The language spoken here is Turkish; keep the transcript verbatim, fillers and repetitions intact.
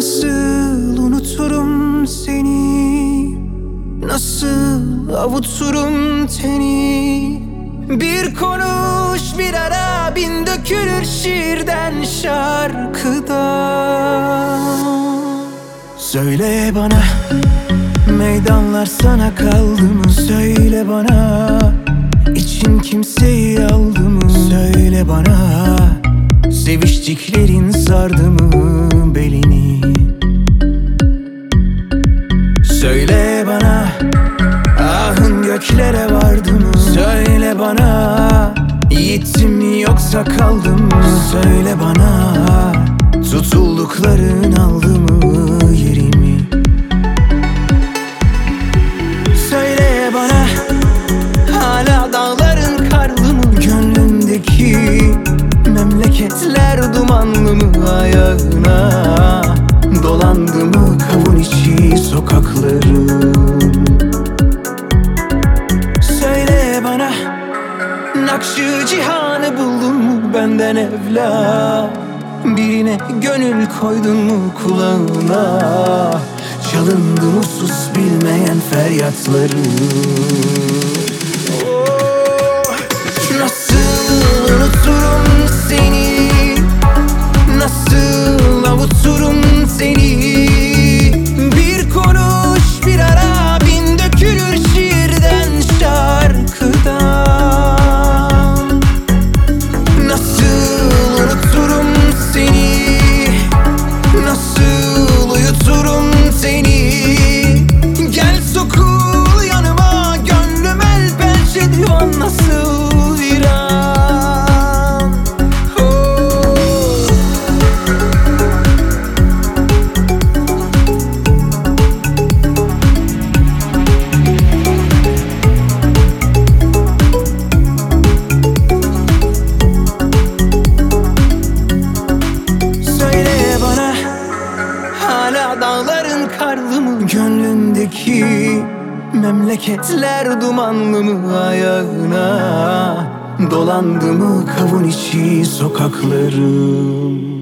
Nasıl unuturum seni, nasıl avuturum teni. Bir konuş bir ara, bin dökülür şiirden şarkıda. Söyle bana, meydanlar sana kaldı mı? Söyle bana, için kimseyi aldı mı? Söyle bana, seviştiklerin sardı mı belini? Söyle bana, ahın göklere vardı mı? Söyle bana, gittim mi yoksa kaldım mı? Söyle bana, tutuldukların aldı mı yerimi? Söyle bana, hala dağların karlı mı? Gönlümdeki memleketler dumanlı mı? Ayağına dolandı mı kavun içi sokakların? Söyle bana, Nakşı cihanı buldun mu benden evla? Birine gönül koydun mu kulağına? Çalındı mı sus bilmeyen feryatları? Oh, nasıl unuturum seni, nasıl avuturum seni. Bir konuş bir ara, bin dökülür şiirden şarkıdan. Nasıl unuturum seni, nasıl uyuturum seni. Gel sokul yanıma, gönlüm el pençe divan nasıl viran. Oh. Söyle bana, hala dağların karlı mı? Gönlündeki memleketler dumanlı mı? Ayağına dolandı mı kavun içi sokaklarım?